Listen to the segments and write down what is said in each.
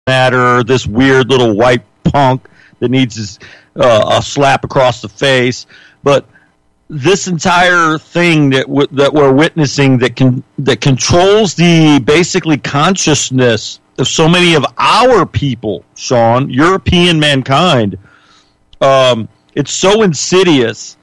matter, this weird little white punk that needs a slap across the face. But this entire thing that we're witnessing that controls the basically consciousness of so many of our people, Sean, European mankind, it's so insidious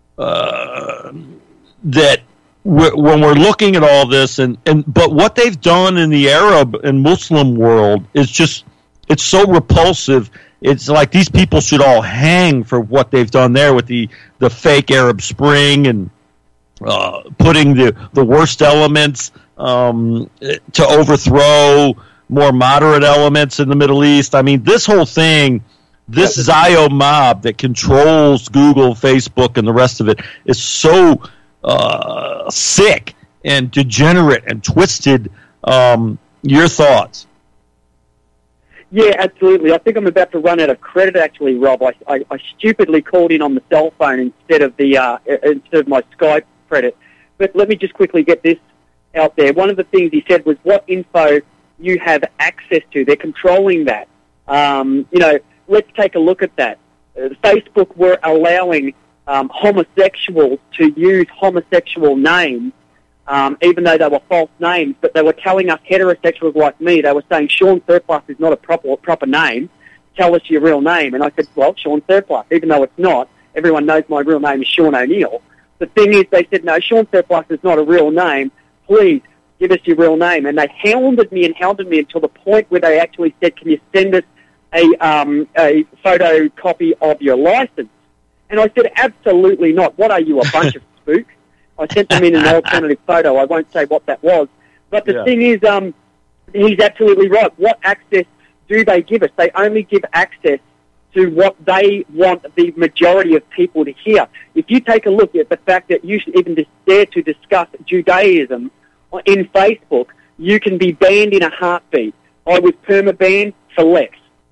that when we're looking at all this, but what they've done in the Arab and Muslim world is just, it's so repulsive. It's like these people should all hang for what they've done there with the fake Arab Spring and putting the worst elements to overthrow more moderate elements in the Middle East. I mean, this whole thing, this Zio mob that controls Google, Facebook, and the rest of it is so sick and degenerate and twisted. Your thoughts? Yeah, absolutely. I think I'm about to run out of credit, actually, Rob. I stupidly called in on the cell phone instead of my Skype credit. But let me just quickly get this out there. One of the things he said was what info you have access to. They're controlling that. Let's take a look at that. Facebook were allowing homosexuals to use homosexual names, even though they were false names, but they were telling us heterosexuals like me, they were saying Sean Surplus is not a proper name. Tell us your real name. And I said, well, Sean Surplus, even though it's not. Everyone knows my real name is Sean O'Neill. The thing is, they said, no, Sean Surplus is not a real name. Please give us your real name. And they hounded me until the point where they actually said, can you send us a photocopy of your license? And I said, absolutely not. What are you, a bunch of spooks? I sent them in an alternative photo. I won't say what that was. But the thing is, he's absolutely right. What access do they give us? They only give access to what they want the majority of people to hear. If you take a look at the fact that you should even dare to discuss Judaism in Facebook, you can be banned in a heartbeat. I was perma-banned for less.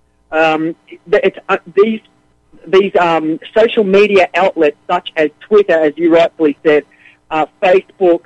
These social media outlets such as Twitter, as you rightfully said, Facebook,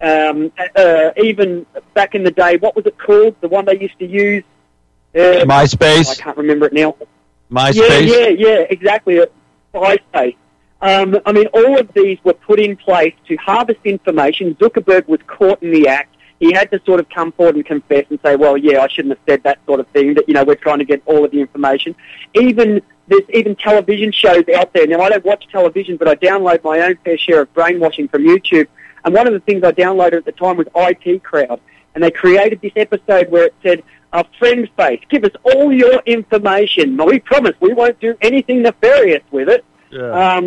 even back in the day, what was it called? The one they used to use? MySpace? I can't remember it now. MySpace? Yeah, exactly. MySpace. I mean, all of these were put in place to harvest information. Zuckerberg was caught in the act. He had to sort of come forward and confess and say, well, yeah, I shouldn't have said that sort of thing, that, we're trying to get all of the information. There's even television shows out there. Now, I don't watch television, but I download my own fair share of brainwashing from YouTube. And one of the things I downloaded at the time was IT Crowd. And they created this episode where it said, friend face, give us all your information. We promise we won't do anything nefarious with it. Yeah.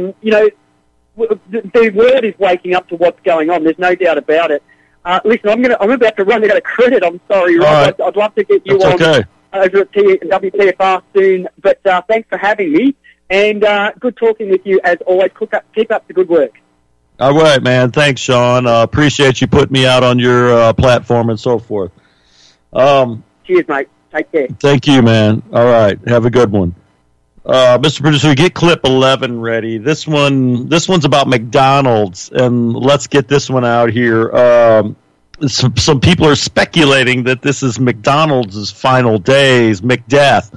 The world is waking up to what's going on. There's no doubt about it. Listen, I'm about to run out of credit. I'm sorry, Rob. Right. I'd love to get you on over at WTFR soon. But thanks for having me. And good talking with you as always. Keep up the good work. All right, man. Thanks, Sean. Appreciate you putting me out on your platform and so forth. Cheers, mate. Take care. Thank you, man. All right. Have a good one. Mr. Producer, get clip 11 ready. This one's about McDonald's, and let's get this one out here. Some people are speculating that this is McDonald's final days, McDeath.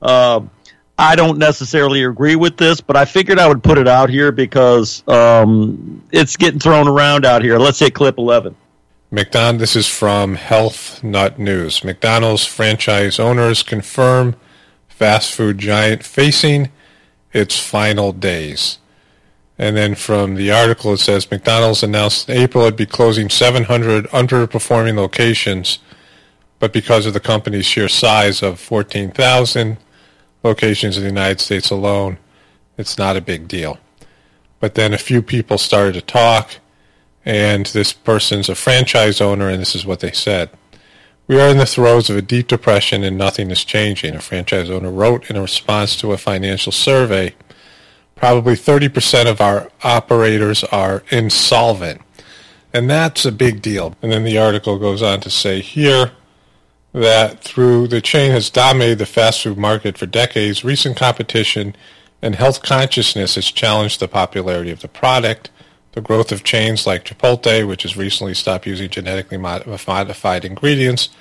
I don't necessarily agree with this, but I figured I would put it out here because it's getting thrown around out here. Let's hit clip 11. This is from Health Nut News. McDonald's franchise owners confirm fast food giant facing its final days. And then from the article it says McDonald's announced in April it'd be closing 700 underperforming locations, but because of the company's sheer size of 14,000 locations in the United States alone, it's not a big deal. But then a few people started to talk, and this person's a franchise owner, and this is what they said. We are in the throes of a deep depression and nothing is changing, a franchise owner wrote in a response to a financial survey. Probably 30% of our operators are insolvent, and that's a big deal. And then the article goes on to say here that through the chain has dominated the fast food market for decades, recent competition and health consciousness has challenged the popularity of the product. The growth of chains like Chipotle, which has recently stopped using genetically modified ingredients,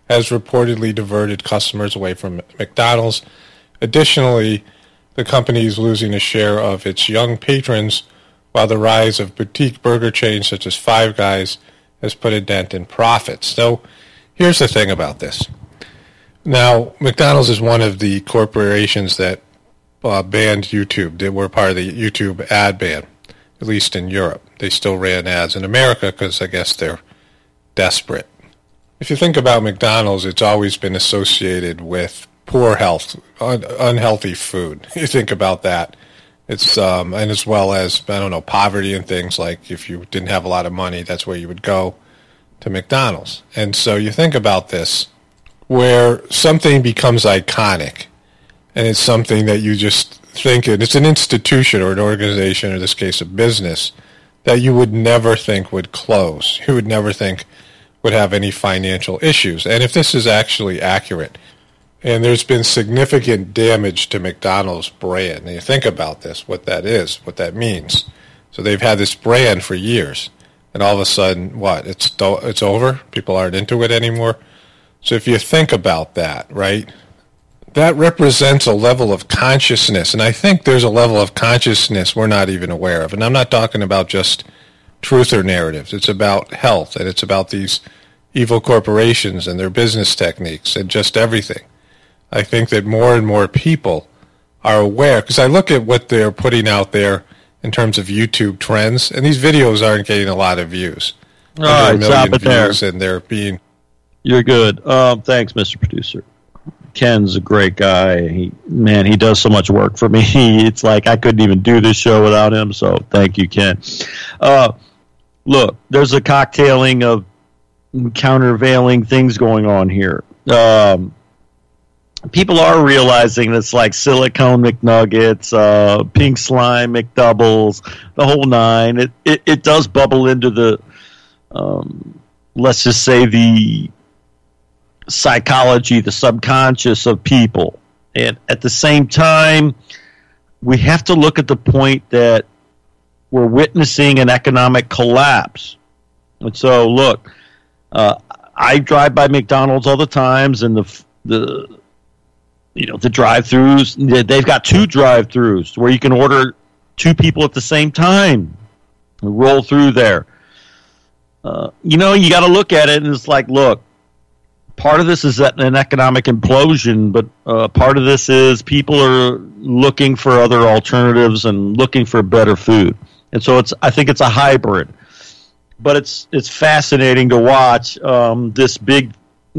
has reportedly diverted customers away from McDonald's. Additionally, the company is losing a share of its young patrons, while the rise of boutique burger chains such as Five Guys has put a dent in profits. So here's the thing about this. Now, McDonald's is one of the corporations that banned YouTube. They were part of the YouTube ad ban, at least in Europe. They still ran ads in America because I guess they're desperate. If you think about McDonald's, it's always been associated with poor health, unhealthy food. You think about that. It's and as well as, I don't know, poverty and things like if you didn't have a lot of money, that's where you would go to McDonald's. And so you think about this, where something becomes iconic, and it's something that you just think, it's an institution or an organization, or in this case a business, that you would never think would close. You would never think would have any financial issues. And if this is actually accurate, and there's been significant damage to McDonald's brand, and you think about this, what that is, what that means. So they've had this brand for years, and all of a sudden, what? It's over? People aren't into it anymore? So if you think about that, right, that represents a level of consciousness, and I think there's a level of consciousness we're not even aware of. And I'm not talking about just truth or narratives. It's about health, and it's about these evil corporations and their business techniques and just everything. I think that more and more people are aware, because I look at what they're putting out there in terms of YouTube trends, and these videos aren't getting a lot of views. All right, stop it there. And they're being... You're good. Thanks, Mr. Producer. Ken's a great guy. He does so much work for me. It's like I couldn't even do this show without him, so thank you, Ken. Look, there's a cocktailing of countervailing things going on here. People are realizing it's like silicone McNuggets, pink slime McDoubles, the whole nine. It does bubble into the, let's just say, the psychology, the subconscious of people. And at the same time, we have to look at the point that we're witnessing an economic collapse. And so, look, I drive by McDonald's all the times, and the drive-thrus, they've got 2 drive-thrus where you can order 2 people at the same time and roll through there. You got to look at it, and it's like, look, part of this is an economic implosion, but part of this is people are looking for other alternatives and looking for better food. And so I think it's a hybrid. But it's fascinating to watch this big,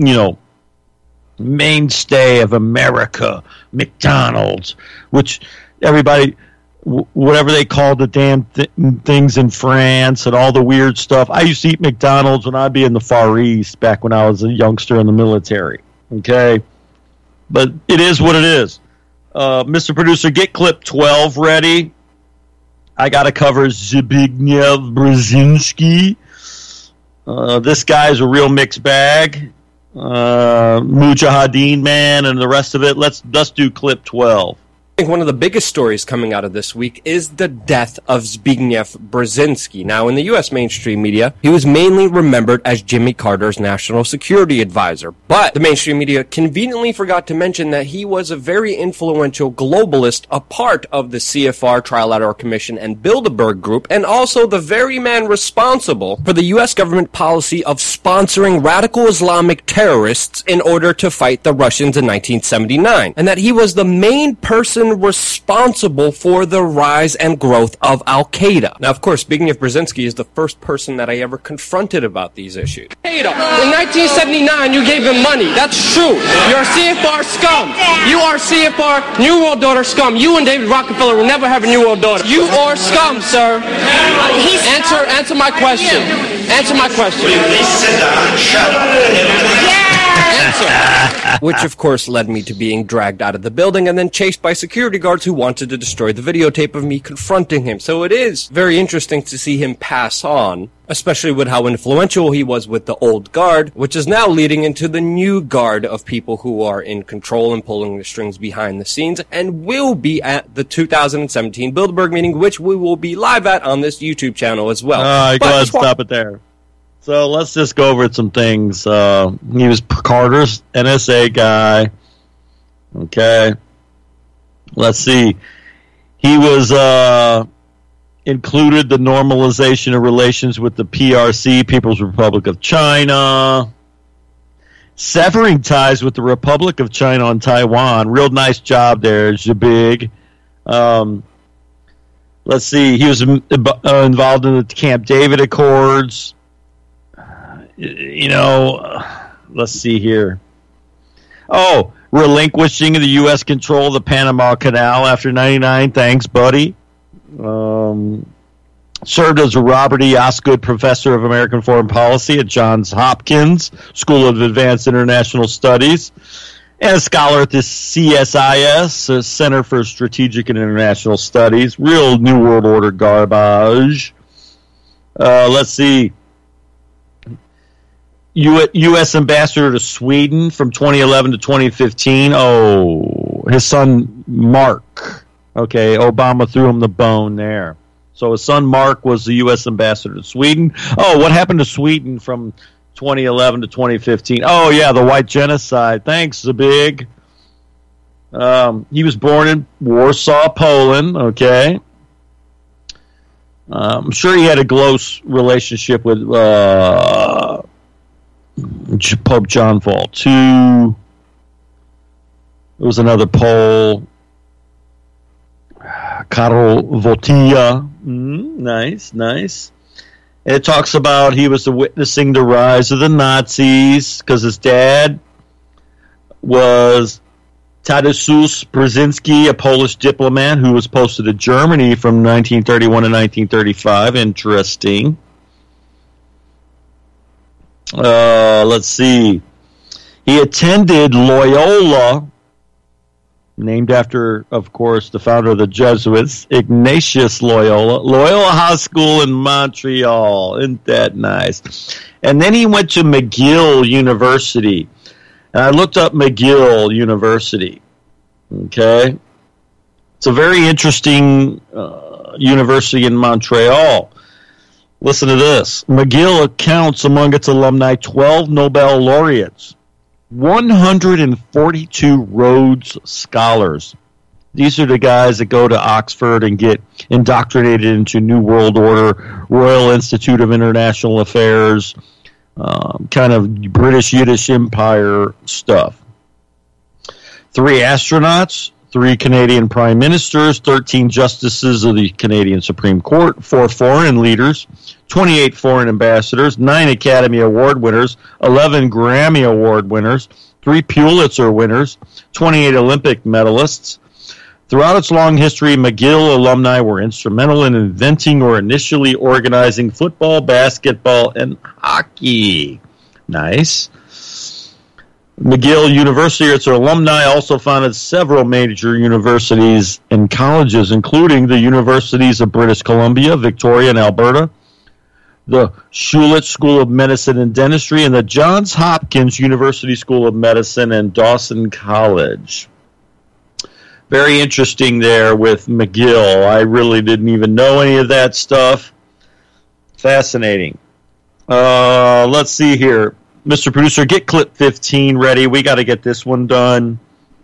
mainstay of America, McDonald's, which everybody, whatever they call the damn things in France and all the weird stuff. I used to eat McDonald's when I'd be in the Far East back when I was a youngster in the military. Okay? But it is what it is. Mr. Producer, get clip 12 ready. I got to cover Zbigniew Brzezinski. This guy's a real mixed bag. Mujahideen man and the rest of it. Let's do clip 12. I think one of the biggest stories coming out of this week is the death of Zbigniew Brzezinski. Now, in the U.S. mainstream media, he was mainly remembered as Jimmy Carter's national security advisor. But the mainstream media conveniently forgot to mention that he was a very influential globalist, a part of the CFR Trilateral Commission and Bilderberg Group, and also the very man responsible for the U.S. government policy of sponsoring radical Islamic terrorists in order to fight the Russians in 1979. And that he was the main person responsible for the rise and growth of Al-Qaeda. Now, of course, Zbigniew Brzezinski is the first person that I ever confronted about these issues. In 1979, you gave him money. That's true. You're CFR scum. You are CFR New World Order scum. You and David Rockefeller will never have a New World Order. You are scum, sir. Answer my question. Answer my question. Please sit down. Shut up. Answer. Which, of course, led me to being dragged out of the building and then chased by security guards who wanted to destroy the videotape of me confronting him. So it is very interesting to see him pass on, especially with how influential he was with the old guard, which is now leading into the new guard of people who are in control and pulling the strings behind the scenes and will be at the 2017 Bilderberg meeting, which we will be live at on this YouTube channel as well. Go ahead, stop it there. So let's just go over some things. He was Carter's NSA guy. Okay. Let's see. He was included the normalization of relations with the PRC, People's Republic of China. Severing ties with the Republic of China on Taiwan. Real nice job there, Zhabig. Let's see. He was involved in the Camp David Accords. Let's see here. Oh, relinquishing the U.S. control of the Panama Canal after 99. Thanks, buddy. Served as a Robert E. Osgood Professor of American Foreign Policy at Johns Hopkins School of Advanced International Studies, and a scholar at the CSIS, Center for Strategic and International Studies. Real New World Order garbage. Let's see. U.S. Ambassador to Sweden from 2011 to 2015. Oh, his son Mark. Okay, Obama threw him the bone there. So his son Mark was the U.S. Ambassador to Sweden. Oh, what happened to Sweden from 2011 to 2015? Oh, yeah, the white genocide. Thanks, Zabig. He was born in Warsaw, Poland. Okay. I'm sure he had a close relationship with Pope John Paul II. There was another Pole, Karol Wojtyła. Nice. It talks about he was witnessing the rise of the Nazis because his dad was Tadeusz Brzezinski, a Polish diplomat who was posted to Germany from 1931 to 1935. Interesting. Let's see. He attended Loyola, named after, of course, the founder of the Jesuits, Ignatius Loyola High School in Montreal. Isn't that nice? And then he went to McGill University. And I looked up McGill University. Okay? It's a very interesting university in Montreal. Listen to this. McGill counts among its alumni 12 Nobel laureates, 142 Rhodes Scholars. These are the guys that go to Oxford and get indoctrinated into New World Order, Royal Institute of International Affairs, kind of British Yiddish Empire stuff. 3 astronauts, 3 Canadian prime ministers, 13 justices of the Canadian Supreme Court, 4 foreign leaders, 28 foreign ambassadors, 9 Academy Award winners, 11 Grammy Award winners, 3 Pulitzer winners, 28 Olympic medalists. Throughout its long history, McGill alumni were instrumental in inventing or initially organizing football, basketball, and hockey. Nice. McGill University, its alumni, also founded several major universities and colleges, including the Universities of British Columbia, Victoria, and Alberta, the Schulich School of Medicine and Dentistry, and the Johns Hopkins University School of Medicine and Dawson College. Very interesting there with McGill. I really didn't even know any of that stuff. Fascinating. Let's see here. Mr. Producer, get clip 15 ready. We got to get this one done.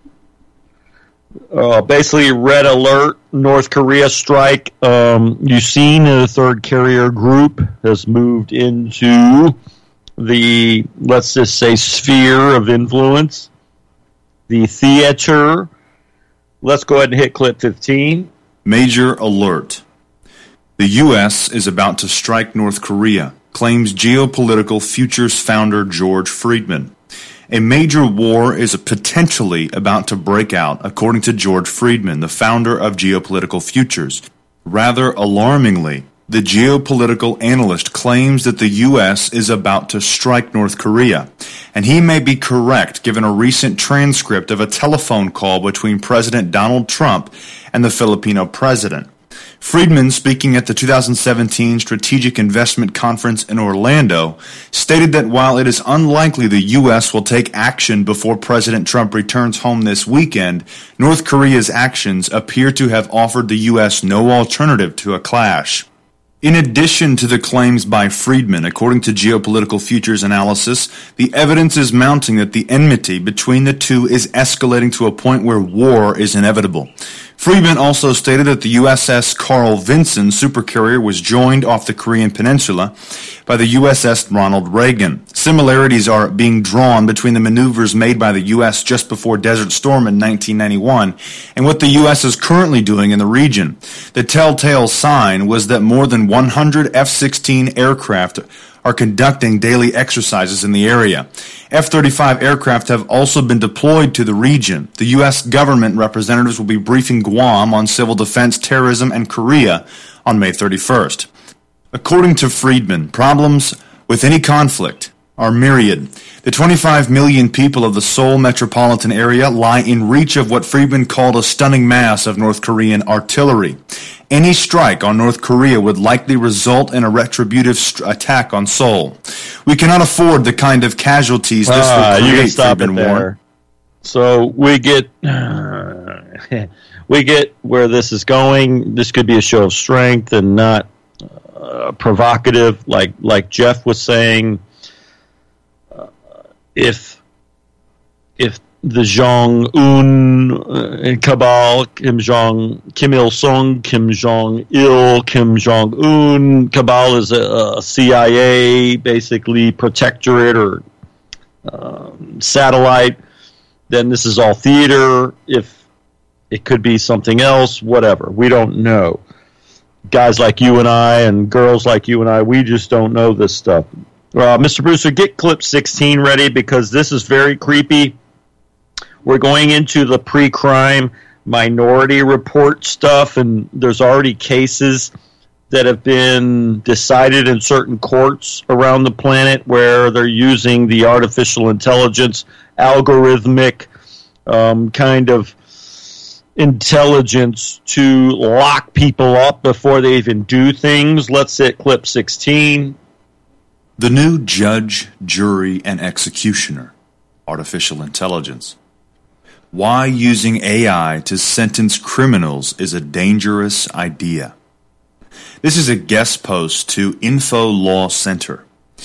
Basically, red alert, North Korea strike. You've seen the third carrier group has moved into the, let's just say, sphere of influence. The theater. Let's go ahead and hit clip 15. Major alert. The U.S. is about to strike North Korea, claims Geopolitical Futures founder George Friedman. A major war is potentially about to break out, according to George Friedman, the founder of Geopolitical Futures. Rather alarmingly, the geopolitical analyst claims that the U.S. is about to strike North Korea, and he may be correct given a recent transcript of a telephone call between President Donald Trump and the Filipino president. Friedman, speaking at the 2017 Strategic Investment Conference in Orlando, stated that while it is unlikely the U.S. will take action before President Trump returns home this weekend, North Korea's actions appear to have offered the U.S. no alternative to a clash. In addition to the claims by Friedman, according to Geopolitical Futures Analysis, the evidence is mounting that the enmity between the two is escalating to a point where war is inevitable. Friedman also stated that the USS Carl Vinson supercarrier was joined off the Korean Peninsula by the USS Ronald Reagan. Similarities are being drawn between the maneuvers made by the U.S. just before Desert Storm in 1991 and what the U.S. is currently doing in the region. The telltale sign was that more than 100 F-16 aircraft are conducting daily exercises in the area. F-35 aircraft have also been deployed to the region. The U.S. government representatives will be briefing Guam on civil defense, terrorism, and Korea on May 31st. According to Friedman, problems with any conflict are myriad. The 25 million people of the Seoul metropolitan area lie in reach of what Friedman called a stunning mass of North Korean artillery. Any strike on North Korea would likely result in a retributive attack on Seoul. We cannot afford the kind of casualties this would create, you can stop Friedman it there. warned. So we get where this is going. This could be a show of strength and not provocative, like Jeff was saying. If the Jong-un cabal, Kim Il-sung, Kim Jong-il, Kim Jong-un cabal is a CIA, basically protectorate or satellite, then this is all theater. If it could be something else, whatever. We don't know. Guys like you and I and girls like you and I, we just don't know this stuff. Mr. Brewster, get clip 16 ready because this is very creepy. We're going into the pre-crime minority report stuff, and there's already cases that have been decided in certain courts around the planet where they're using the artificial intelligence, algorithmic kind of intelligence to lock people up before they even do things. Let's hit clip 16. The new judge, jury, and executioner, artificial intelligence. Why using AI to sentence criminals is a dangerous idea. This is a guest post to Info Law Center.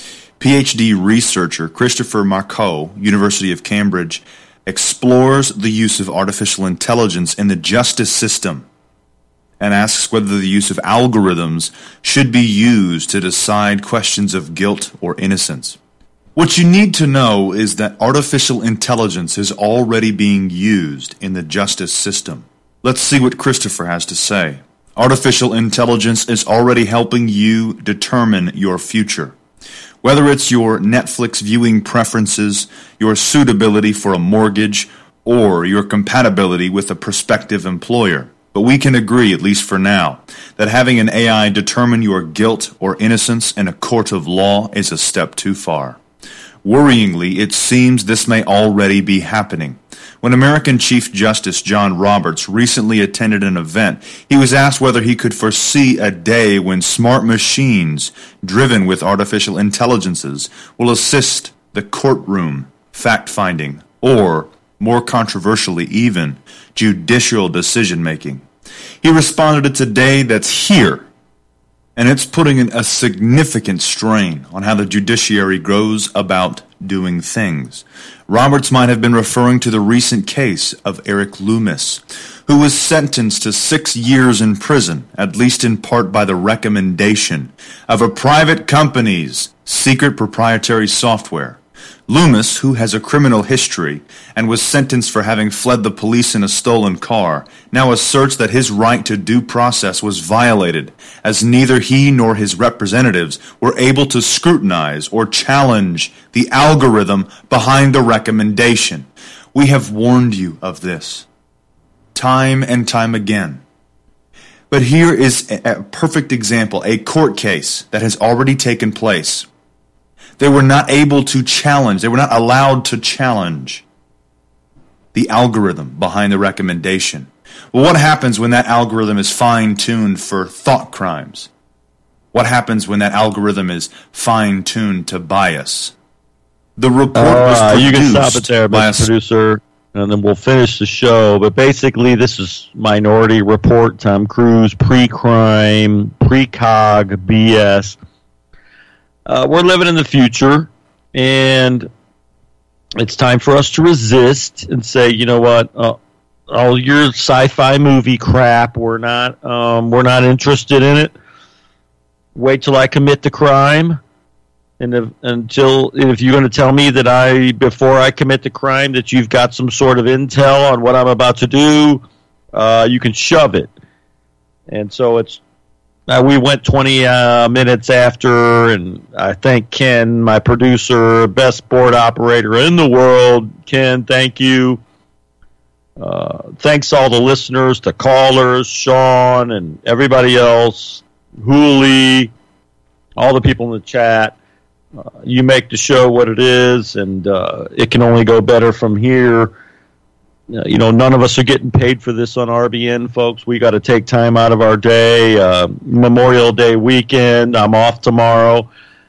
PhD researcher Christopher Marceau, University of Cambridge, explores the use of artificial intelligence in the justice system and asks whether the use of algorithms should be used to decide questions of guilt or innocence. What you need to know is that artificial intelligence is already being used in the justice system. Let's see what Christopher has to say. Artificial intelligence is already helping you determine your future. Whether it's your Netflix viewing preferences, your suitability for a mortgage, or your compatibility with a prospective employer. But we can agree, at least for now, that having an AI determine your guilt or innocence in a court of law is a step too far. Worryingly, it seems this may already be happening. When American Chief Justice John Roberts recently attended an event, he was asked whether he could foresee a day when smart machines driven with artificial intelligences will assist the courtroom, fact-finding, or, more controversially even, judicial decision-making. He responded, "It's a day that's here, and it's putting a significant strain on how the judiciary goes about doing things." Roberts might have been referring to the recent case of Eric Loomis, who was sentenced to 6 years in prison, at least in part by the recommendation of a private company's secret proprietary software. Loomis, who has a criminal history and was sentenced for having fled the police in a stolen car, now asserts that his right to due process was violated, as neither he nor his representatives were able to scrutinize or challenge the algorithm behind the recommendation. We have warned you of this, time and time again. But here is a perfect example, a court case that has already taken place. They were not able to challenge, they were not allowed to challenge the algorithm behind the recommendation. Well, what happens when that algorithm is fine-tuned for thought crimes? What happens when that algorithm is fine-tuned to bias? The report was produced you can stop it there, by Mr. Producer. and then we'll finish the show. But basically, this is Minority Report, Tom Cruise, pre-crime, pre-cog BS. We're living in the future, and it's time for us to resist and say, you know what, all your sci-fi movie crap, we're not interested in it. Wait till I commit the crime. And if you're going to tell me that before I commit the crime, that you've got some sort of intel on what I'm about to do, you can shove it. And so we went 20 minutes after, and I thank Ken, my producer, best board operator in the world. Ken, thank you. Thanks all the listeners, the callers, Sean, and everybody else, Hooli, all the people in the chat. You make the show what it is, and it can only go better from here. None of us are getting paid for this on RBN, folks. We got to take time out of our day. Memorial Day weekend. I'm off tomorrow.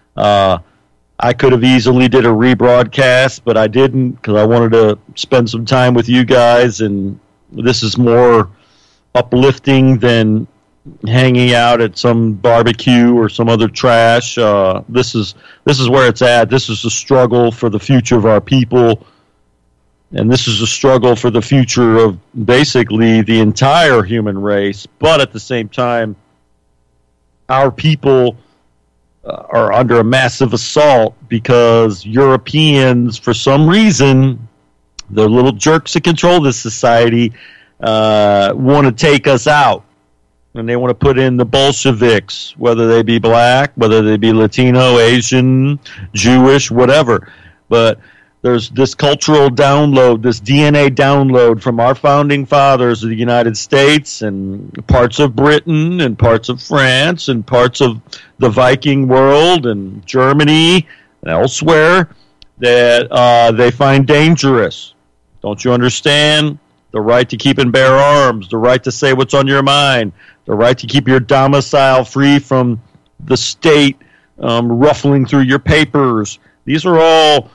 I could have easily did a rebroadcast, but I didn't because I wanted to spend some time with you guys, and this is more uplifting than hanging out at some barbecue or some other trash. This is where it's at. This is a struggle for the future of our people, and this is a struggle for the future of basically the entire human race. But at the same time, our people are under a massive assault because Europeans, for some reason, the little jerks that control this society, want to take us out. And they want to put in the Bolsheviks, whether they be black, whether they be Latino, Asian, Jewish, whatever. But there's this cultural download, this DNA download from our founding fathers of the United States and parts of Britain and parts of France and parts of the Viking world and Germany and elsewhere that they find dangerous. Don't you understand? The right to keep and bear arms, the right to say what's on your mind, the right to keep your domicile free from the state ruffling through your papers. These are all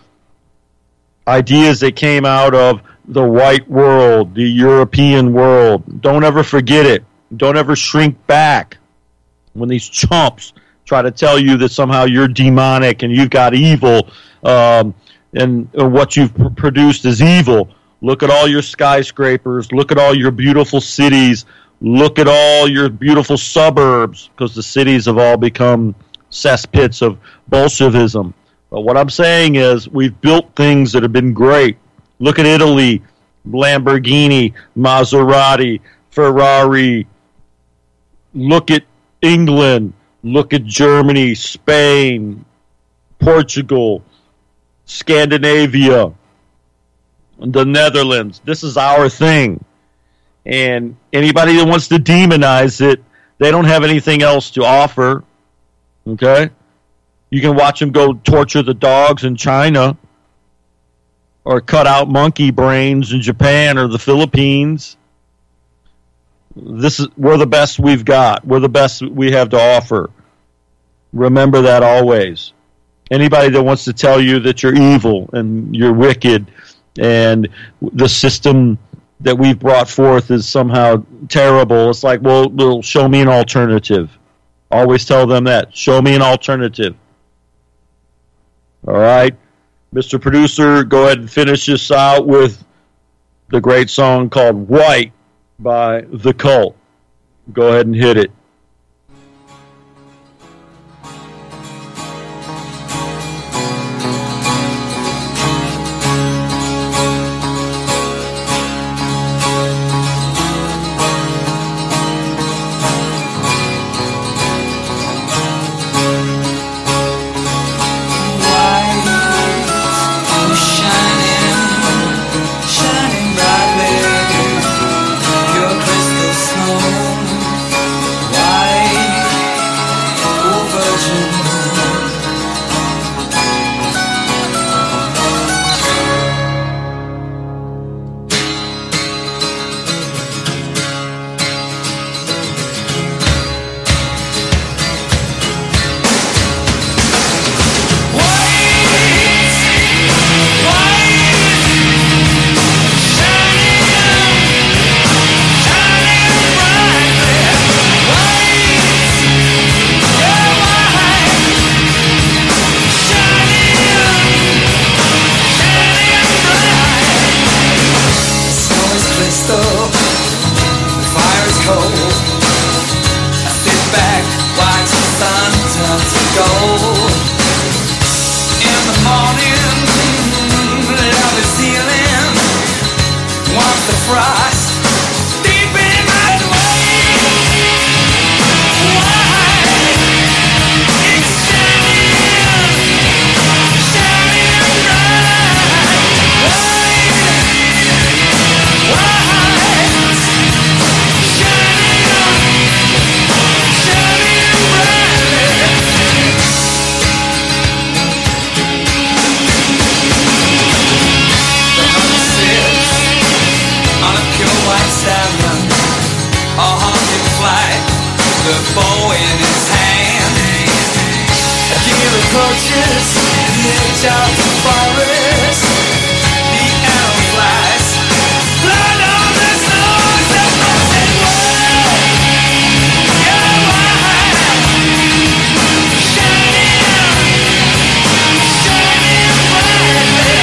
ideas that came out of the white world, the European world. Don't ever forget it. Don't ever shrink back when these chumps try to tell you that somehow you're demonic and you've got evil and what you've produced is evil. Look at all your skyscrapers. Look at all your beautiful cities. Look at all your beautiful suburbs, because the cities have all become cesspits of Bolshevism. But what I'm saying is we've built things that have been great. Look at Italy, Lamborghini, Maserati, Ferrari. Look at England. Look at Germany, Spain, Portugal, Scandinavia, the Netherlands. This is our thing. And anybody that wants to demonize it, they don't have anything else to offer. Okay? You can watch them go torture the dogs in China or cut out monkey brains in Japan or the Philippines. We're the best we've got. We're the best we have to offer. Remember that always. Anybody that wants to tell you that you're evil and you're wicked and the system that we've brought forth is somehow terrible, it's like, well, show me an alternative. Always tell them that. Show me an alternative. All right? Mr. Producer, go ahead and finish this out with the great song called White by The Cult. Go ahead and hit it. Shining brightly, pure crystal snow. up, the fire is cold. I sit back, watch the sun turn to gold. In the morning, love is healing. Once the frost deep in my way. Why? It's shining the bow in his hand. Deer approaches the edge of the forest. The arrow flies, blood on the snow. The mountain way, your light shining brightly.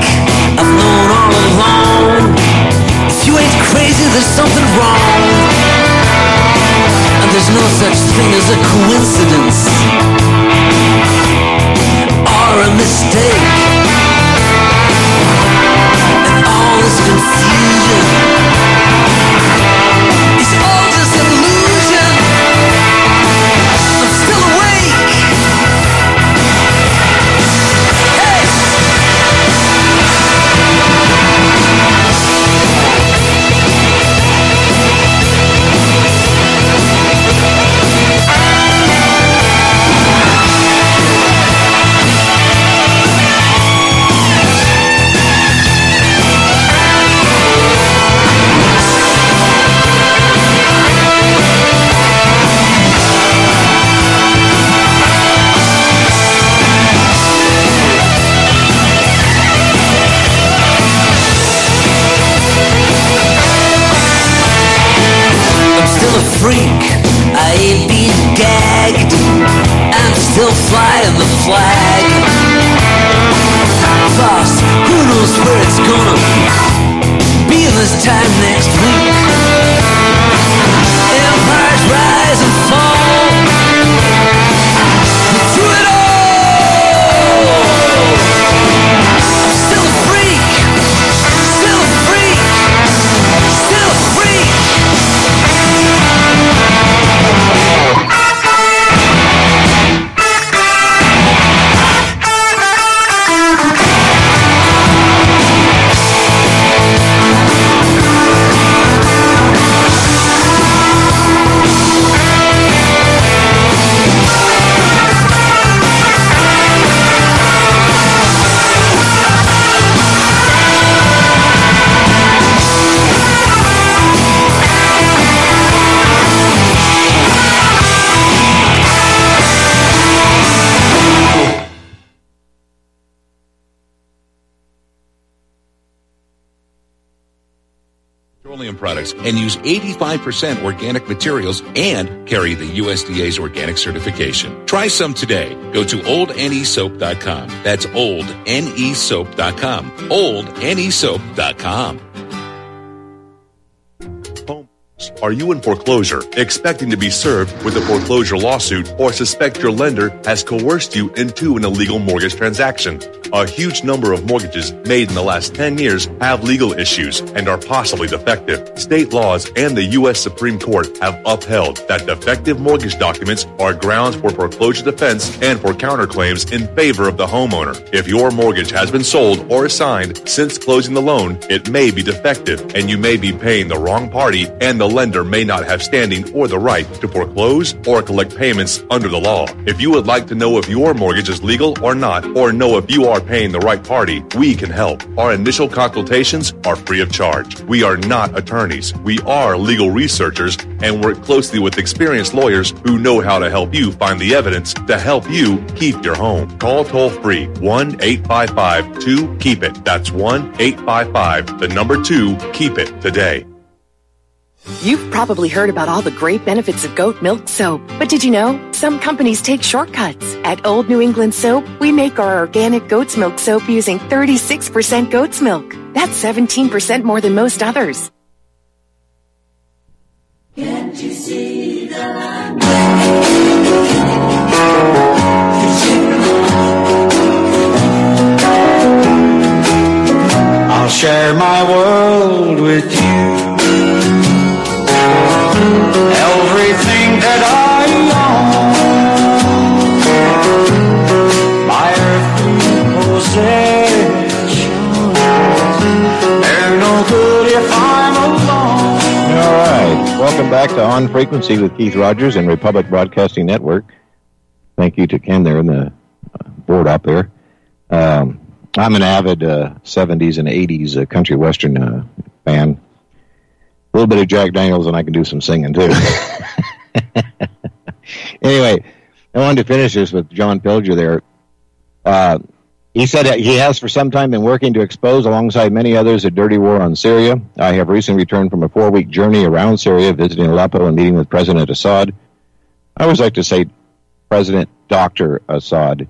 There's something wrong. flying the flag. Boss, who knows where it's gonna be this time next week. Empires rise and fall. Through it all, I'm still a freak. Still a freak. Still a freak. Petroleum products and use 85% organic materials and carry the USDA's organic certification. Try some today. Go to oldnesoap.com. That's oldnesoap.com. oldnesoap.com. Are you in foreclosure, expecting to be served with a foreclosure lawsuit, or suspect your lender has coerced you into an illegal mortgage transaction? A huge number of mortgages made in the last 10 years have legal issues and are possibly defective. State laws and the U.S. Supreme Court have upheld that defective mortgage documents are grounds for foreclosure defense and for counterclaims in favor of the homeowner. If your mortgage has been sold or assigned since closing the loan, it may be defective and you may be paying the wrong party, and the lender may not have standing or the right to foreclose or collect payments under the law. If you would like to know if your mortgage is legal or not, or know if you are paying the right party, we can help. Our initial consultations are free of charge. We are not attorneys. We are legal researchers and work closely with experienced lawyers who know how to help you find the evidence to help you keep your home. Call toll-free 1-855-2-KEEP-IT. That's 1-855-2-KEEP-IT today. You've probably heard about all the great benefits of goat milk soap, but did you know some companies take shortcuts? At Old New England Soap, we make our organic goat's milk soap using 36% goat's milk. That's 17% more than most others. Can't you see the light? I'll share my world with you. Everything that I own, my earthly possessions, they're no good if I'm alone. All right. Welcome back to On Frequency with Keith Rogers and Republic Broadcasting Network. Thank you to Ken there in the board up there. I'm an avid 70s and 80s country western fan. A little bit of Jack Daniels, and I can do some singing, too. Anyway, I wanted to finish this with John Pilger there. He said that he has for some time been working to expose, alongside many others, a dirty war on Syria. I have recently returned from a 4-week journey around Syria, visiting Aleppo and meeting with President Assad. I always like to say President Dr. Assad.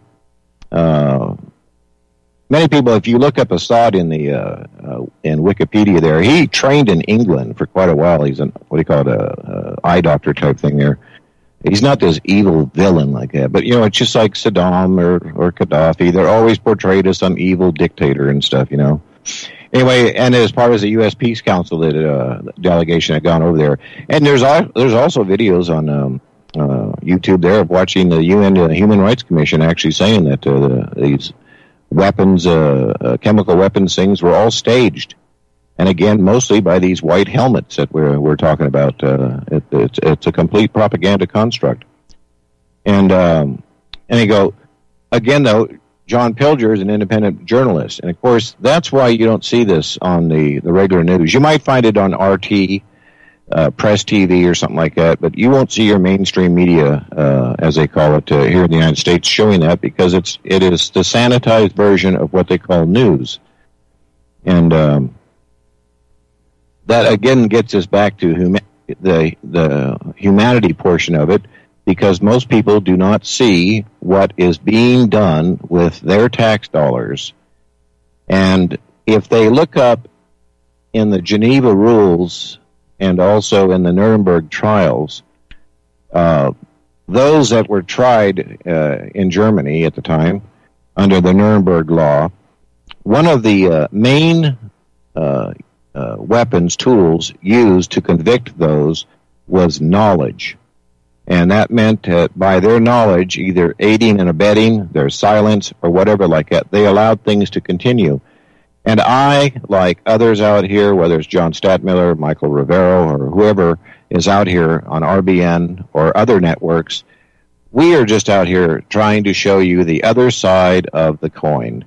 Many people, if you look up Assad in the in Wikipedia there, he trained in England for quite a while. He's an, what do you call it, a eye doctor type thing there. He's not this evil villain like that, but, you know, it's just like Saddam or Gaddafi. They're always portrayed as some evil dictator and stuff, you know. Anyway, and as part of the U.S. Peace Council that delegation had gone over there. And there's also videos on YouTube there of watching the UN Human Rights Commission actually saying that these weapons, chemical weapons things were all staged. And again, mostly by these white helmets that we're talking about. It's a complete propaganda construct. And you go, again though, John Pilger is an independent journalist. And of course, that's why you don't see this on the regular news. You might find it on RT, Press TV or something like that, but you won't see your mainstream media, as they call it here in the United States, showing that, because it is the sanitized version of what they call news. And that again gets us back to the humanity portion of it. because most people do not see what is being done with their tax dollars. And if they look up in the Geneva rules and also in the Nuremberg trials, those that were tried in Germany at the time under the Nuremberg law, one of the main weapons, tools used to convict those was knowledge. And that meant by their knowledge, either aiding and abetting, their silence, or whatever like that, they allowed things to continue. And I, like others out here, whether it's John Stadtmiller, Michael Rivero, or whoever is out here on RBN or other networks, we are just out here trying to show you the other side of the coin.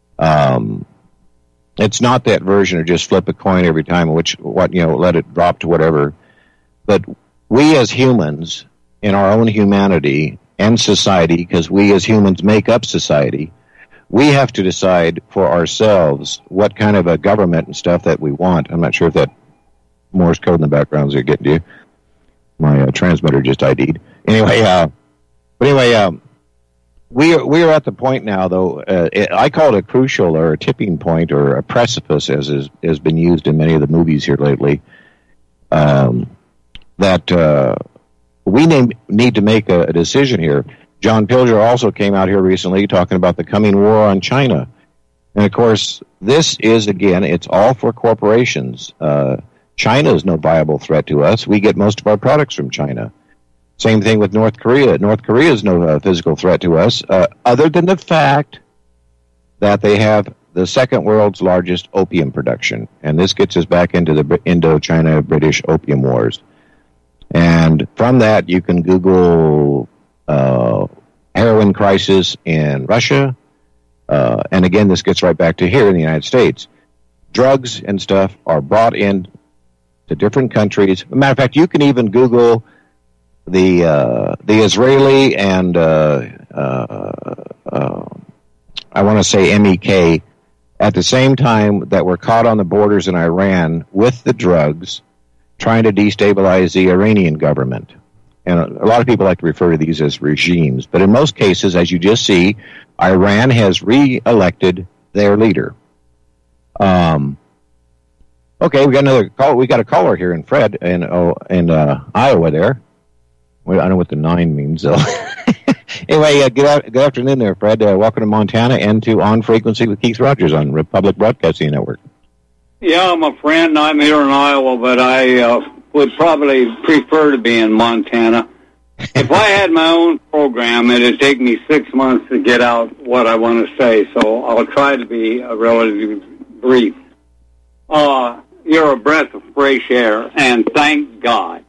It's not that version of just flip a coin every time, let it drop to whatever. But we as humans, in our own humanity and society, because we as humans make up society, we have to decide for ourselves what kind of a government and stuff that we want. I'm not sure if that Morse code in the background is getting to you. My transmitter just ID'd. Anyway, we are at the point now, though. I call it a crucial or a tipping point or a precipice, as has been used in many of the movies here lately. That we need to make a decision here. John Pilger also came out here recently talking about the coming war on China. And, of course, this is, again, it's all for corporations. China is no viable threat to us. We get most of our products from China. Same thing with North Korea. North Korea is no physical threat to us, other than the fact that they have the second world's largest opium production. And this gets us back into the Indo-China-British opium wars. And from that, you can Google heroin crisis in Russia. And again, this gets right back to here in the United States. Drugs and stuff are brought in to different countries. As a matter of fact, you can even Google the Israeli and I want to say MEK at the same time that were caught on the borders in Iran with the drugs, trying to destabilize the Iranian government. And a lot of people like to refer to these as regimes. But in most cases, as you just see, Iran has re-elected their leader. Okay, we got another call. We got a caller here in Fred in Iowa there. Well, I don't know what the 9 means, though. Anyway, good afternoon there, Fred. Welcome to Montana and to On Frequency with Keith Rogers on Republic Broadcasting Network. Yeah, my friend, I'm here in Iowa, but I would probably prefer to be in Montana. If I had my own program, it would take me 6 months to get out what I want to say, so I'll try to be relatively brief. You're a breath of fresh air, and thank God.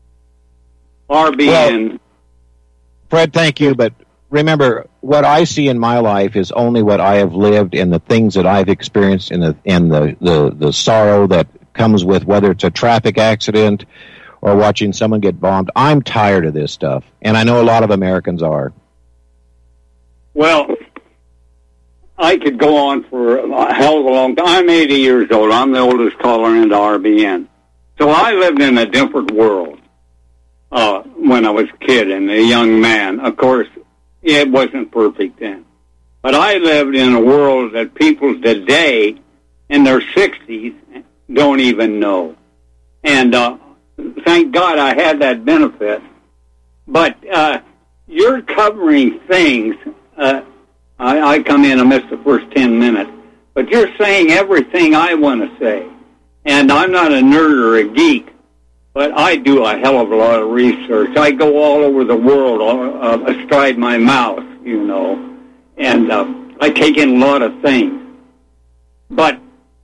RBN. Well, Fred, thank you, but remember, what I see in my life is only what I have lived and the things that I've experienced and the sorrow that comes with whether it's a traffic accident or watching someone get bombed. I'm tired of this stuff, and I know a lot of Americans are. Well, I could go on for a hell of a long time. I'm 80 years old. I'm the oldest caller into RBN. So I lived in a different world when I was a kid and a young man. Of course, it wasn't perfect then. But I lived in a world that people today in their 60s don't even know. And thank God I had that benefit. But you're covering things. I come in and miss the first 10 minutes. But you're saying everything I want to say. And I'm not a nerd or a geek, but I do a hell of a lot of research. I go all over the world astride my mouth, you know. And I take in a lot of things. But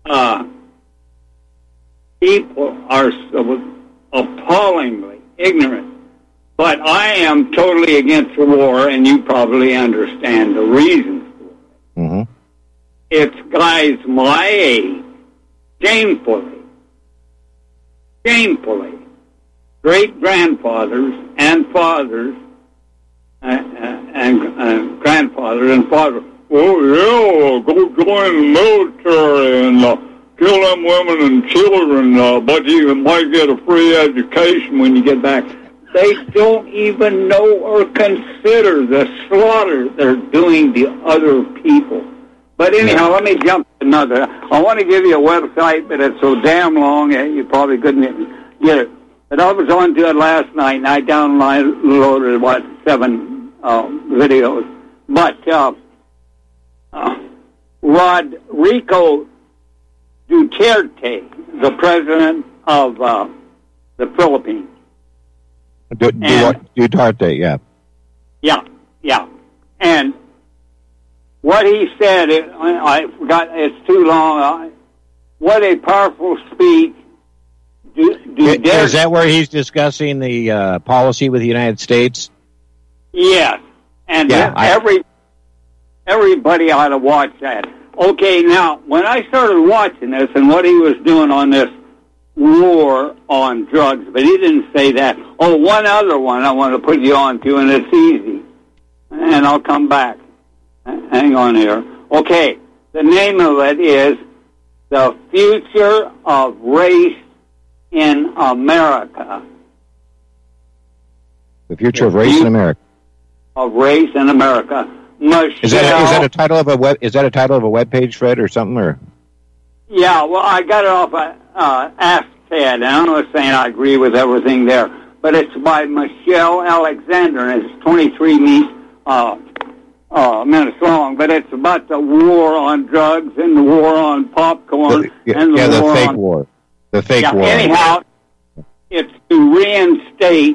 people are so appallingly ignorant. But I am totally against the war, and you probably understand the reasons for it. Mm-hmm. It's guys my age, shamefully, great-grandfathers and fathers and grandfathers and fathers, oh, yeah, go join the military and kill them women and children, but you might get a free education when you get back. they don't even know or consider the slaughter they're doing to other people. But anyhow, let me jump to another. I want to give you a website, but it's so damn long you probably couldn't even get it. But I was on to it last night, and I downloaded, 7 videos. But Rodrigo Duterte, the president of the Philippines. Duterte, yeah. Yeah. And what he said, I forgot, it's too long. What a powerful speech. Is that where he's discussing the policy with the United States? Yes. And everybody ought to watch that. Okay, now, when I started watching this and what he was doing on this war on drugs, but he didn't say that. Oh, one other one I want to put you on to, and it's easy. And I'll come back. Hang on here. Okay, the name of it is The Future of Race in America. The Future of Race in America. Of Race in America. Is that a title of a web? Is that a title of a web page, Fred, or something? Or yeah, well, I got it off Ask Ted, and I'm not saying I agree with everything there, but it's by Michelle Alexander, and it's 23 minutes long. But it's about the war on drugs and the war on popcorn and the war fake on war. The fake war. Anyhow, it's to reinstate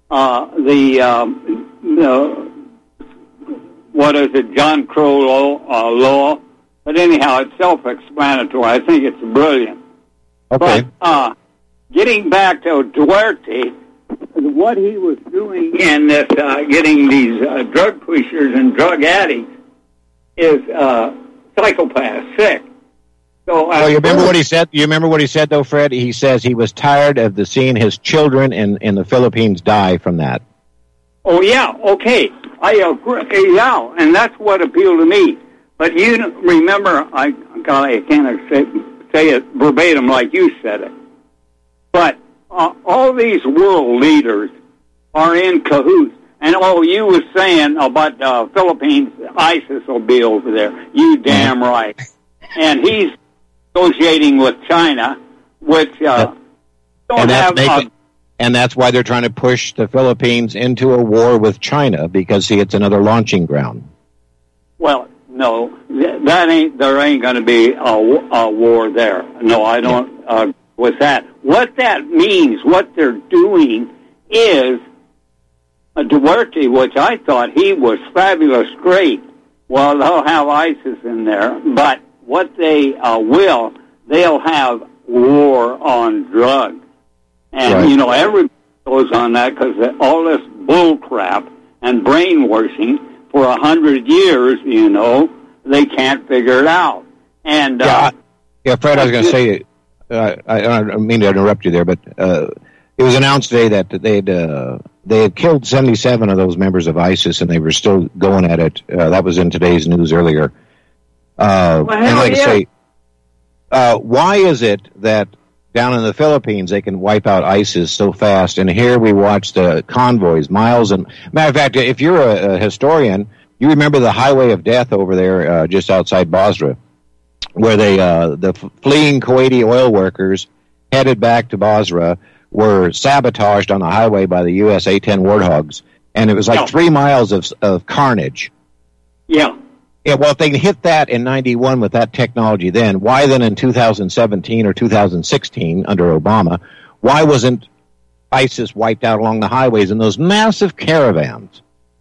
what is it, John Crow law. But anyhow, it's self-explanatory. I think it's brilliant. Okay. But getting back to Duarte, what he was doing in this, getting these drug pushers and drug addicts is psychopath, sick. So, you remember what he said? You remember what he said, though, Fred? He says he was tired of seeing his children in the Philippines die from that. Oh, yeah, okay. I agree, yeah, and that's what appealed to me. But you remember, I can't say it verbatim like you said it, but all these world leaders are in cahoots. And, you were saying about Philippines, ISIS will be over there. You damn right. And he's negotiating with China, which and that's why they're trying to push the Philippines into a war with China, because, see, it's another launching ground. Well, no, there ain't going to be a war there. No, I don't with that. What that means, what they're doing is Duarte, which I thought he was fabulous, great. Well, they'll have ISIS in there, but what they'll have war on drugs. And, everybody goes on that because all this bull crap and brainwashing for 100 years, they can't figure it out. And Fred, I was going to say, I don't mean to interrupt you there, but it was announced today that they had killed 77 of those members of ISIS, and they were still going at it. That was in today's news earlier. Say, why is it that down in the Philippines they can wipe out ISIS so fast, and here we watch the convoys, miles and... Matter of fact, if you're a historian, you remember the Highway of Death over there just outside Basra, where the fleeing Kuwaiti oil workers headed back to Basra were sabotaged on the highway by the U.S. A-10 Warthogs, and it was like 3 miles of carnage. Yeah. Yeah, well, if they can hit that in 91 with that technology then, why then in 2017 or 2016 under Obama, why wasn't ISIS wiped out along the highways in those massive caravans?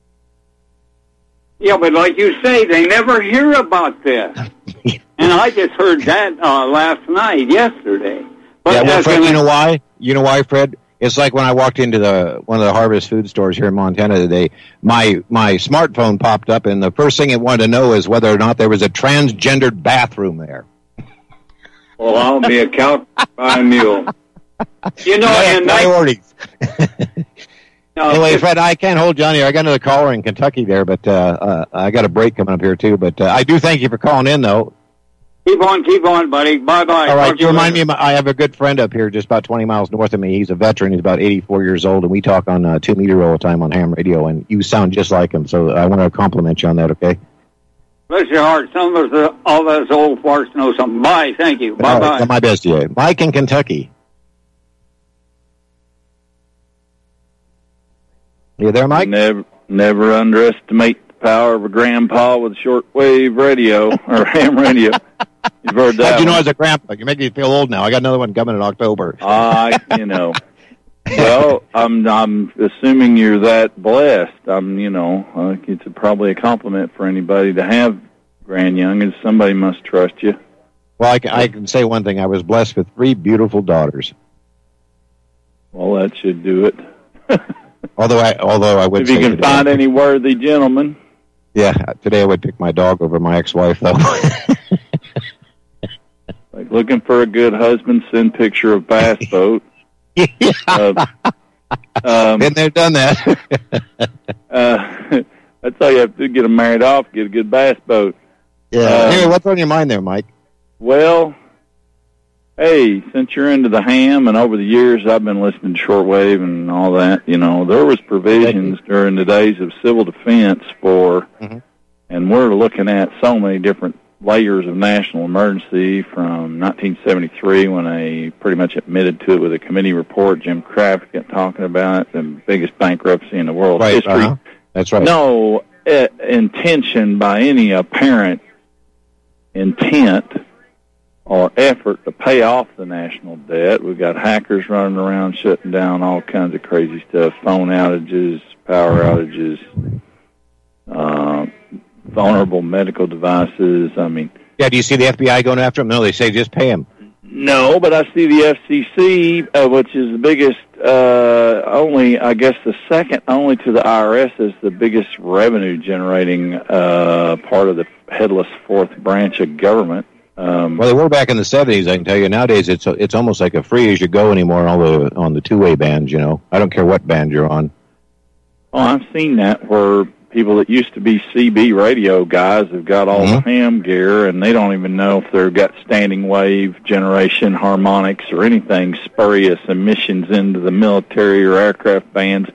Yeah, but like you say, they never hear about this. And I just heard that last night, yesterday. But well, Fred, you know why? You know why, Fred? It's like when I walked into one of the Harvest food stores here in Montana today, my smartphone popped up, and the first thing it wanted to know is whether or not there was a transgendered bathroom there. Well, I'll be a cow by a mule. Priorities. Anyway, Fred, I can't hold Johnny. I got another caller in Kentucky there, but I got a break coming up here, too. But I do thank you for calling in, though. Keep on, buddy. Bye-bye. All right, you remind me, I have a good friend up here just about 20 miles north of me. He's a veteran. He's about 84 years old, and we talk on 2 meter all the time on ham radio, and you sound just like him, so I want to compliment you on that, okay? Bless your heart. Some of us, all of us old farts know something. Bye. Thank you. Bye-bye. My best to you. Mike in Kentucky. You there, Mike? Never underestimate the power of a grandpa with shortwave radio or ham radio. You've heard that. You know, as a grandpa, you're making me feel old now. I got another one coming in October. You know. Well, I'm assuming you're that blessed. I think it's probably a compliment for anybody to have grandyoungins. Somebody must trust you. Well, I can say one thing. I was blessed with 3 beautiful daughters. Well, that should do it. Although I would if you can find any worthy gentleman. Yeah, today I would pick my dog over my ex-wife, though. Like looking for a good husband, send picture of bass boat. Been there, done that. That's all you have to do, get them married off, get a good bass boat. Yeah. Anyway, what's on your mind there, Mike? Well, hey, since you're into the ham, and over the years I've been listening to shortwave and all that, there was provisions during the days of civil defense for, and we're looking at so many different layers of national emergency from 1973 when they pretty much admitted to it with a committee report, Jim Craft talking about the biggest bankruptcy in the world's history. That's right. No intention by any apparent intent or effort to pay off the national debt. We've got hackers running around shutting down all kinds of crazy stuff, phone outages, power outages, vulnerable medical devices. Yeah, do you see the FBI going after them? No, they say just pay them. No, but I see the FCC, which is the biggest, the second only to the IRS is the biggest revenue-generating part of the headless fourth branch of government. Well, they were back in the 70s, I can tell you. Nowadays, it's almost like a free-as-you-go anymore on the two-way bands, I don't care what band you're on. Oh, I've seen that where people that used to be CB radio guys have got all the ham gear, and they don't even know if they've got standing wave generation, harmonics, or anything spurious emissions into the military or aircraft bands,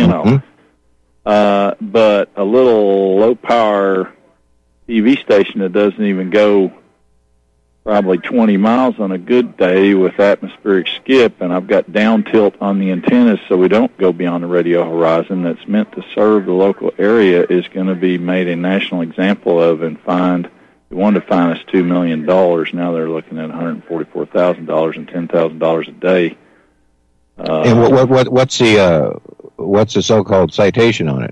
But a little low-power TV station that doesn't even go probably 20 miles on a good day with atmospheric skip, and I've got down tilt on the antennas so we don't go beyond the radio horizon, that's meant to serve the local area, is going to be made a national example of and fined. They wanted to fine us $2 million. Now they're looking at $144,000 and $10,000 a day. And what's the so-called citation on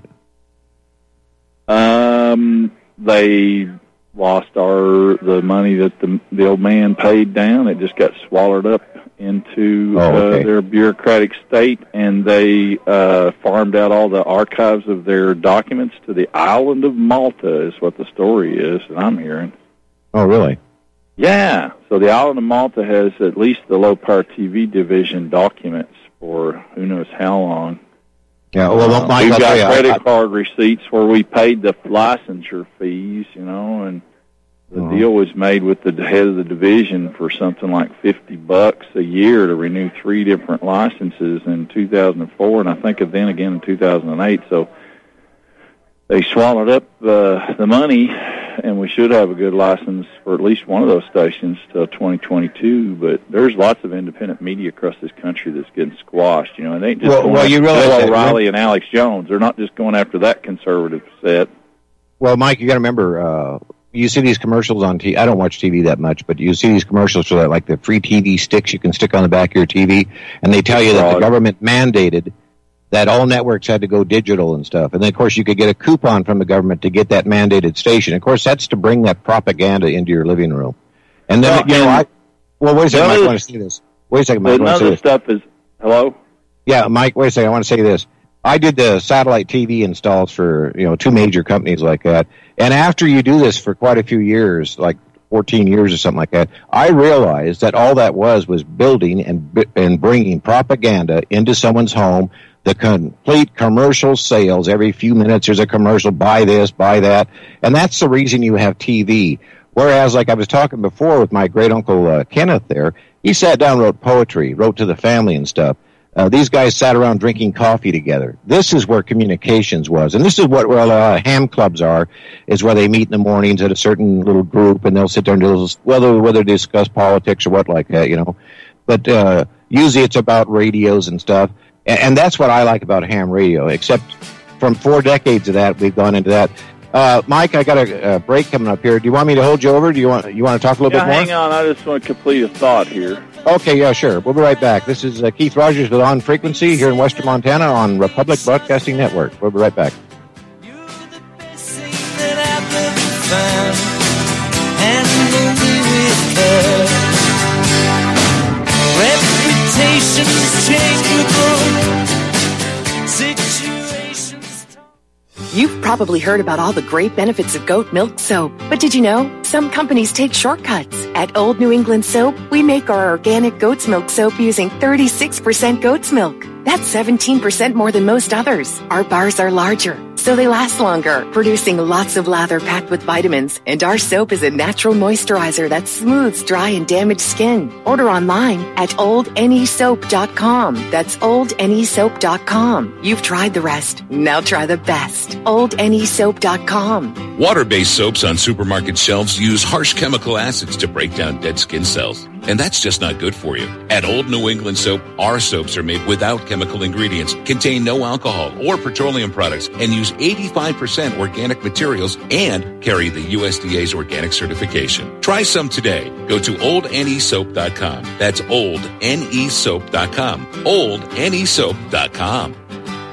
it? They lost the money that the old man paid down. It just got swallowed up into their bureaucratic state, and they farmed out all the archives of their documents to the island of Malta, is what the story is that I'm hearing. Oh, really? Yeah. So the island of Malta has at least the low-power TV division documents for who knows how long. Yeah, well, we've got credit card receipts where we paid the licensure fees, and the deal was made with the head of the division for something like $50 a year to renew 3 different licenses in 2004, and I think then again in 2008. So they swallowed up the money, and we should have a good license for at least one of those stations till 2022. But there's lots of independent media across this country that's getting squashed. And they ain't just going after Bill O'Reilly and Alex Jones. They're not just going after that conservative set. Well, Mike, you got to remember. You see these commercials on TV. I don't watch TV that much, but you see these commercials for that, like the free TV sticks you can stick on the back of your TV, and they tell you that the government mandated that all networks had to go digital and stuff. And then, of course, you could get a coupon from the government to get that mandated station. Of course, that's to bring that propaganda into your living room. And then, wait a second, Mike, I want to say this. Wait a second, Mike, I want to say this. Stuff is, hello? Yeah, Mike, wait a second, I want to say this. I did the satellite TV installs for, 2 major companies like that. And after you do this for quite a few years, like 14 years or something like that, I realized that all that was building and bringing propaganda into someone's home, the complete commercial sales. Every few minutes there's a commercial, buy this, buy that. And that's the reason you have TV. Whereas, like I was talking before with my great-uncle Kenneth there, he sat down, wrote poetry, wrote to the family and stuff. These guys sat around drinking coffee together. This is where communications was. And this is what where a lot of ham clubs are, is where they meet in the mornings at a certain little group, and they'll sit there and do whether they discuss politics or what like that, you know. But usually it's about radios and stuff. And that's what I like about ham radio, except from 4 decades of that, we've gone into that. Mike, I got a break coming up here. Do you want me to hold you over? Do you want to talk a little bit more? Hang on. I just want to complete a thought here. Okay, yeah, sure. We'll be right back. This is Keith Rogers with On Frequency here in Western Montana on Republic Broadcasting Network. We'll be right back. Reputations changeable. You've probably heard about all the great benefits of goat milk soap, but did you know some companies take shortcuts? At Old New England Soap, we make our organic goat's milk soap using 36% goat's milk. That's 17% more than most others. Our bars are larger, so they last longer, producing lots of lather packed with vitamins. And our soap is a natural moisturizer that smooths dry and damaged skin. Order online at oldnesoap.com. That's oldnesoap.com. You've tried the rest. Now try the best. oldnesoap.com. Water-based soaps on supermarket shelves use harsh chemical acids to break down dead skin cells. And that's just not good for you. At Old New England Soap, our soaps are made without chemical ingredients, contain no alcohol or petroleum products, and use 85% organic materials and carry the USDA's organic certification. Try some today. Go to oldnesoap.com. That's oldnesoap.com. oldnesoap.com.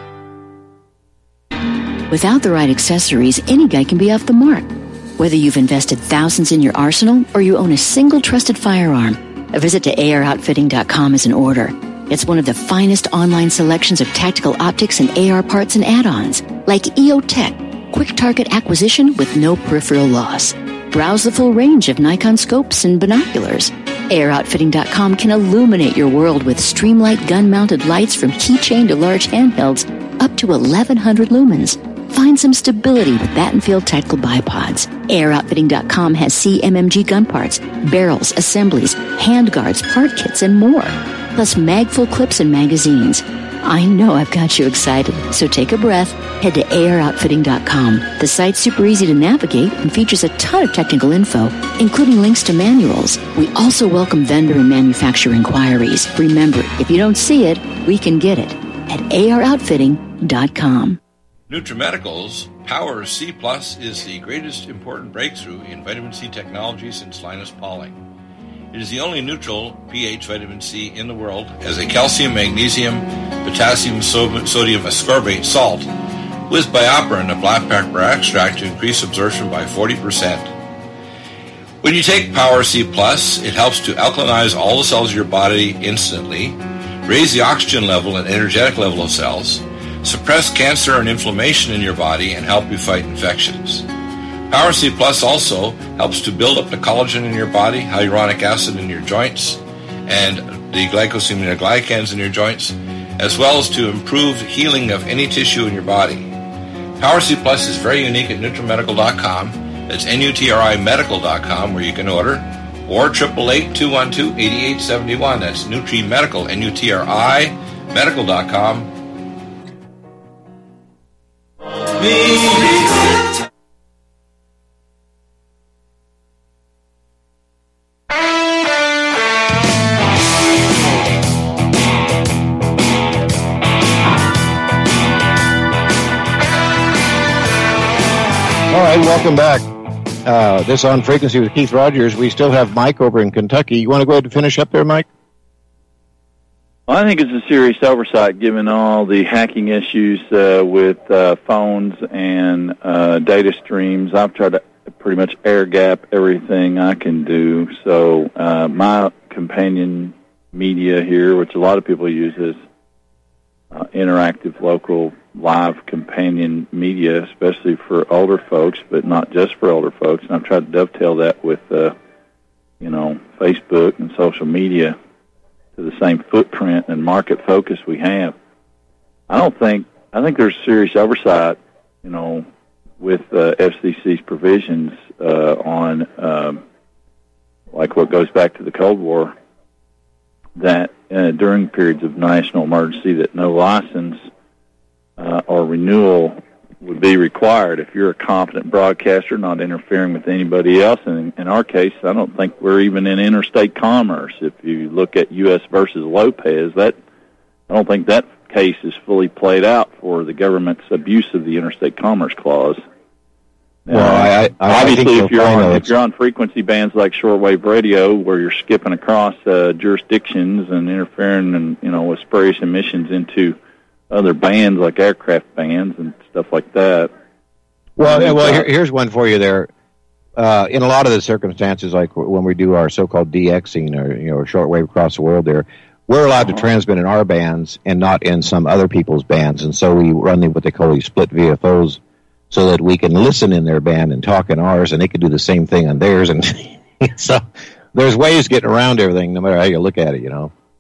Without the right accessories, any guy can be off the mark. Whether you've invested thousands in your arsenal or you own a single trusted firearm, a visit to AROutfitting.com is in order. It's one of the finest online selections of tactical optics and AR parts and add-ons, like EOTech, quick target acquisition with no peripheral loss. Browse the full range of Nikon scopes and binoculars. AROutfitting.com can illuminate your world with Streamlight gun-mounted lights from keychain to large handhelds up to 1,100 lumens. Find some stability with Battenfield Tactical Bipods. AirOutfitting.com has CMMG gun parts, barrels, assemblies, handguards, part kits, and more. Plus magful clips and magazines. I know I've got you excited, so take a breath. Head to AirOutfitting.com. The site's super easy to navigate and features a ton of technical info, including links to manuals. We also welcome vendor and manufacturer inquiries. Remember, if you don't see it, we can get it at AirOutfitting.com. NutriMedical's Power C Plus is the greatest important breakthrough in vitamin C technology since Linus Pauling. It is the only neutral pH vitamin C in the world as a calcium, magnesium, potassium, sodium ascorbate salt with BioPerine, a black pepper extract to increase absorption by 40%. When you take Power C Plus, it helps to alkalinize all the cells of your body instantly, raise the oxygen level and energetic level of cells, suppress cancer and inflammation in your body, and help you fight infections. Power C Plus also helps to build up the collagen in your body, hyaluronic acid in your joints, and the glycosaminoglycans in your joints, as well as to improve healing of any tissue in your body. Power C Plus is very unique at NutriMedical.com. That's NutriMedical.com, where you can order, or 888-212-8871. That's NutriMedical, N-U-T-R-I, medical.com. All right, welcome back. This On Frequency with Keith Rogers. We still have Mike over in Kentucky. You want to go ahead and finish up there, Mike? Well, I think it's a serious oversight given all the hacking issues with phones and data streams. I've tried to pretty much air gap everything I can do. So my companion media here, which a lot of people use, is interactive, local, live companion media, especially for older folks, but not just for older folks. And I've tried to dovetail that with, Facebook and social media to the same footprint and market focus we have. I think there's serious oversight, with FCC's provisions on like what goes back to the Cold War, that during periods of national emergency that no license or renewal would be required if you're a competent broadcaster, not interfering with anybody else. And in our case, I don't think we're even in interstate commerce. If you look at U.S. versus Lopez, I don't think that case is fully played out for the government's abuse of the interstate commerce clause. Well, obviously, if you're on frequency bands like shortwave radio, where you're skipping across jurisdictions and interfering, and with spurious emissions into other bands like aircraft bands and stuff like that. Well, here's one for you there. In a lot of the circumstances, like when we do our so-called DXing or shortwave across the world, there we're allowed to transmit in our bands and not in some other people's bands, and so we run what they call these split VFOs, so that we can listen in their band and talk in ours, and they can do the same thing on theirs. And so there's ways getting around everything, no matter how you look at it,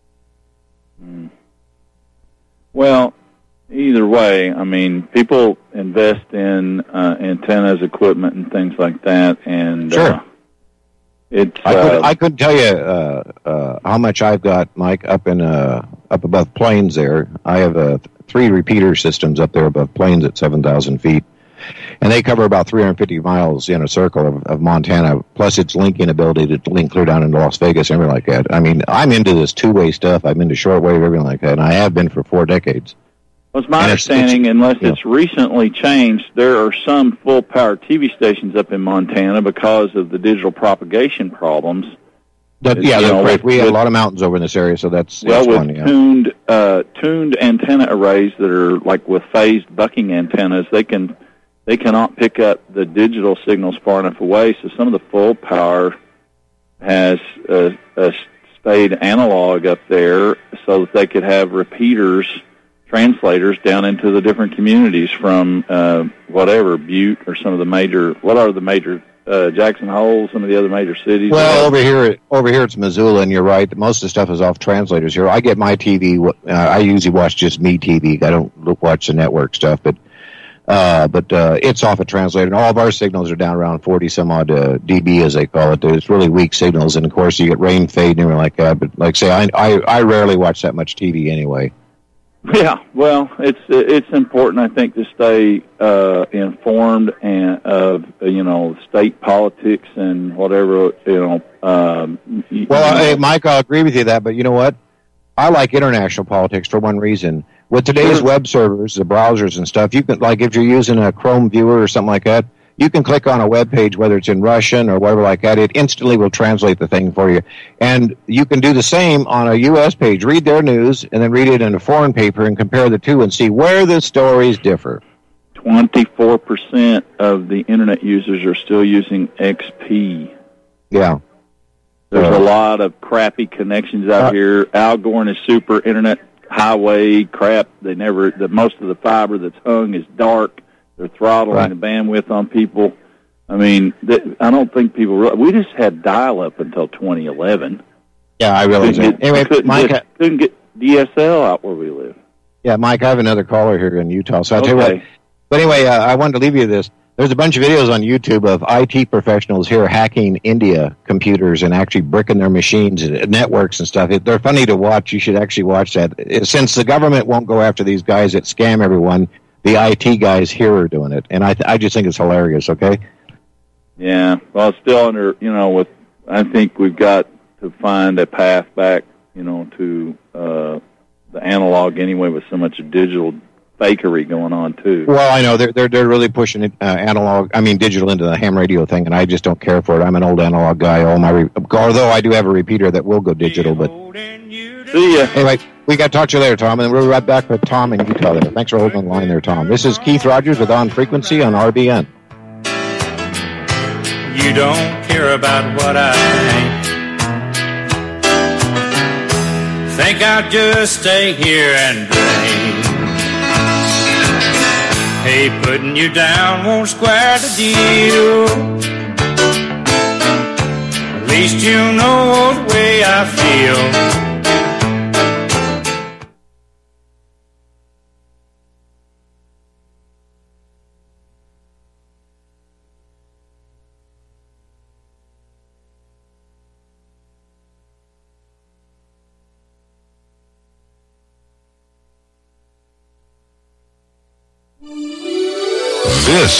Well, either way, I mean, people invest in antennas, equipment, and things like that, and sure. I couldn't tell you how much I've got, Mike, up above planes there. I have 3 repeater systems up there above planes at 7,000 feet. And they cover about 350 miles in a circle of Montana, plus its linking ability to link clear down into Las Vegas and everything like that. I mean, I'm into this two-way stuff. I'm into shortwave, everything like that, and I have been for 4 decades. Well, it's my understanding, unless it's recently changed, there are some full-power TV stations up in Montana because of the digital propagation problems. That's correct. We have a lot of mountains over in this area, so that's one. Tuned antenna arrays that are like with phased bucking antennas, they cannot pick up the digital signals far enough away, so some of the full power has stayed analog up there so that they could have repeaters, translators down into the different communities from Butte or some of the major, Jackson Hole, some of the other major cities. Well, over here it's Missoula, and you're right. Most of the stuff is off translators here. I get my TV. I usually watch just me TV. I don't watch the network stuff, but it's off a translator, and all of our signals are down around 40 some odd dB, as they call it. It's really weak signals, and of course you get rain fade and everything like that. But like I say, I rarely watch that much TV anyway. Yeah, well, it's important, I think, to stay informed and of state politics and whatever Hey, Mike, I'll agree with you that, but you know what? I like international politics for one reason. With today's web servers, the browsers and stuff, you can, like, if you're using a Chrome viewer or something like that, you can click on a web page, whether it's in Russian or whatever like that. It instantly will translate the thing for you. And you can do the same on a U.S. page. Read their news and then read it in a foreign paper and compare the two and see where the stories differ. 24% of the Internet users are still using XP. Yeah. There's a lot of crappy connections out here. Al Gore and his super Internet highway crap. Most of the fiber that's hung is dark. They're throttling the bandwidth on people. I mean, I don't think people realize. We just had dial-up until 2011. Yeah, I realize that. Anyway, Mike, couldn't get DSL out where we live. Yeah, Mike, I have another caller here in Utah, so I'll tell you what. But anyway, I wanted to leave you this. There's a bunch of videos on YouTube of IT professionals here hacking India computers and actually bricking their machines and networks and stuff. They're funny to watch. You should actually watch that. Since the government won't go after these guys that scam everyone, the IT guys here are doing it, and I just think it's hilarious, okay? Yeah, well, it's still under, I think we've got to find a path back, to the analog anyway with so much digital fakery going on, too. Well, I know, they're really pushing digital into the ham radio thing, and I just don't care for it. I'm an old analog guy, although I do have a repeater that will go digital, but... See ya. Anyway, we got to talk to you later, Tom, and we'll be right back with Tom in Utah there. Thanks for holding the line there, Tom. This is Keith Rogers with On Frequency on RBN. You don't care about what I think I'll just stay here and drink. Hey, putting you down won't square the deal. At least you know the way I feel. This